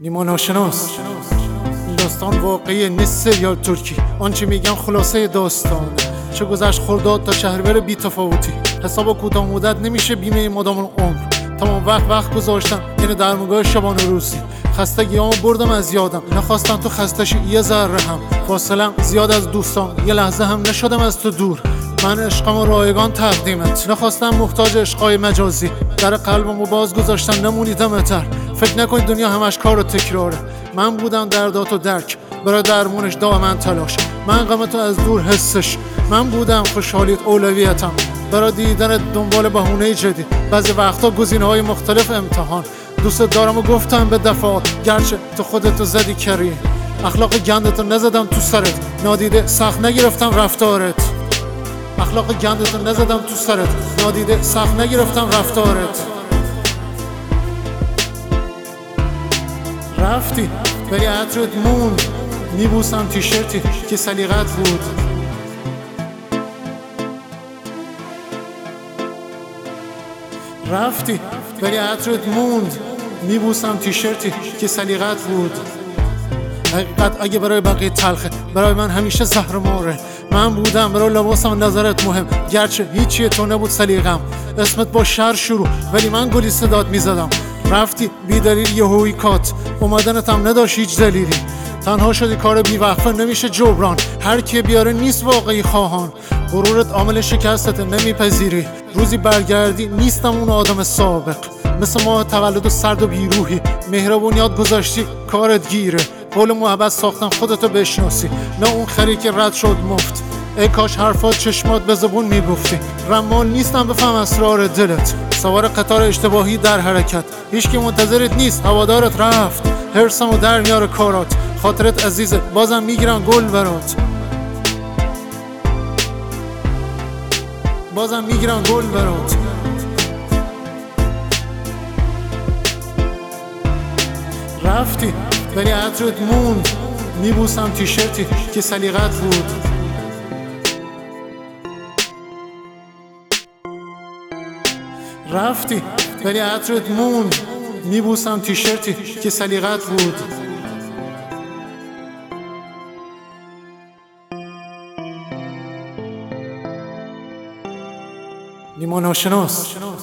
نیما ناشناس. این داستان واقعی نیست سریال ترکی، آنچه میگم خلاصه داستانه. چه گذشت خرداد تا شهریور بی تفاوتی، حساب کوتاه مدت نمیشه بیمه مادام العمر. تمام وقت گذاشتم یعنی درمونگاه شبانه روزی. خستگیامو بردم از یادم، نخواستم تو خستشی یه ذره هم. فاصلم زیاد از دوستان، یه لحظه هم نشدم از تو دور. من عشقم رایگان تقدیمت، نخواستم محتاج عشقای مجازی. در قلبمو باز گذاشتم نمونیدمتر. فکر نکنید دنیا همش کار و تکراره. من بودم دردات و درک، برای درمونش دائما تلاش. من غمتو از دور حسش، من بودم خوشحالیت اولویتم. برای دیدن دنبال بهونه جدید، بعضی وقتا گزینه‌های مختلف امتحان. دوست دارم و گفتم به دفعات، گرچه تو خودتو زدی کری. اخلاق گندتو نزدم تو سرت، نادیده سخت نگرفتم رفتارت. اخلاق گندتو نزدم تو سرت، نادیده سخت نگرفتم رفتارت. رفتی ولی عطرت موند، میبوسم تیشرتی که سلیقت بود. رفتی ولی عطرت موند، میبوسم تیشرتی که سلیقت بود. حقیقت اگه برای بقیه تلخه، برای من همیشه زهرماره. من بودم برای لباسم نظرت مهم، گرچه هیچی تو نبود سلیقم. اسمت با شر شروع ولی من گلی صدات میزدم. رفتی بی دلیل یهویی کات، اومدنتم نداشت هیچ دلیلی. تنها شدی کار بی وقفه نمیشه جبران، هر کی بیاره نیست واقعی خواهان. غرورت عامل شکستت نمیپذیری، روزی برگردی نیستم اون آدم سابق. مثل ماه تولد و سرد و بیروحی، مهربونیات گذاشتی کارت گیره. قول محبت ساختن خودتو بشناسی، نه اون خری که رد شد مفت. ای کاش حرفات چشمات به زبون میگفتی. رمال نیستم بفهم اسرار دلت، سوار قطار اشتباهی در حرکت. هیچکی منتظرت نیست، هوادارت رفت. حرصمو در میاره کارات، خاطرت عزیزه بازم میگیرن گل برات. بازم میگیرن گل برات. رفتی ولی عطرت موند، میبوسم تیشرتی که سلیقت بود. رفتی ولی عطرت موند، میبوسم تیشرتی که سلیقت بود. نیما ناشناس.